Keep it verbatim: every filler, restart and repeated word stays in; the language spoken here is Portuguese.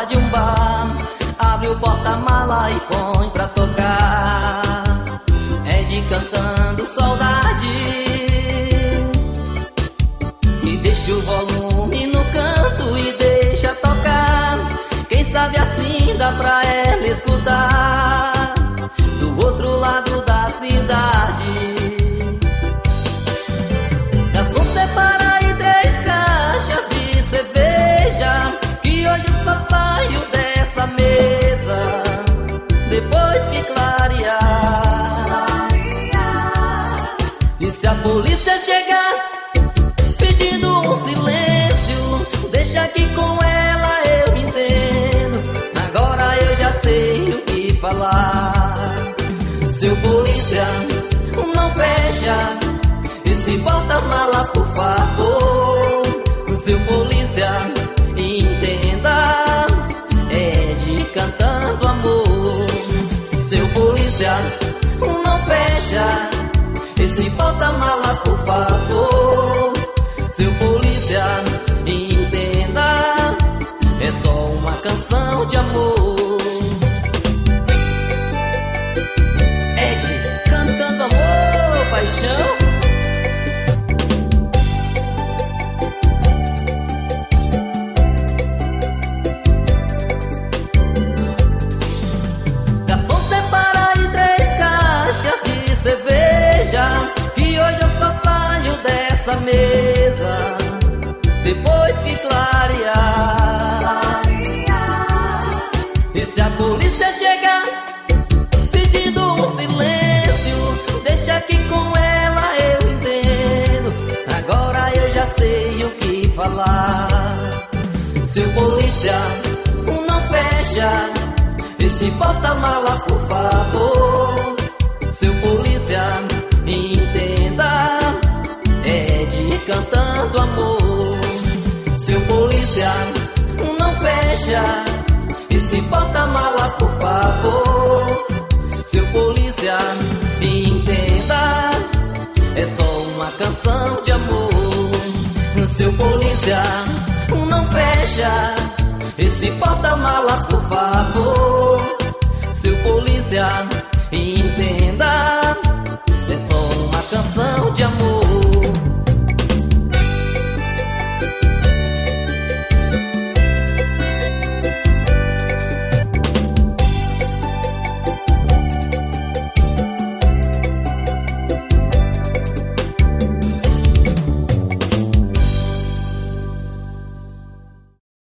de um bar, abre o porta-mala e põe pra tocar Ed cantando saudade, e deixa o volume no canto e deixa tocar. Quem sabe assim dá pra ela escutar do outro lado da cidade. Garçom, separa aí três caixas de cerveja, que hoje só saio dessa mesa depois que clarear. E se a polícia chegar pedindo um silêncio, deixa que com ela eu entendo. Agora eu já sei o que falar. Seu polícia, não fecha esse porta-mala, por favor. Seu polícia, entenda, Ed cantando amor. Seu polícia, não fecha esse porta-mala, por favor. Seu polícia, entenda, é só uma canção de amor. Ed cantando amor, paixão. Garçom, separa aí três caixas de cerveja, que hoje eu só saio dessa mesa depois que clarear. E se a polícia chegar pedindo um silêncio, deixa que com ela eu entendo. Agora eu já sei o que falar. Seu polícia, não fecha esse porta-malas, por favor. Seu polícia, entenda, Ed cantando amor. Seu polícia, não fecha esse porta-malas, por favor. Seu polícia, entenda, é só uma canção de amor. Seu polícia, não fecha esse porta-malas, por favor.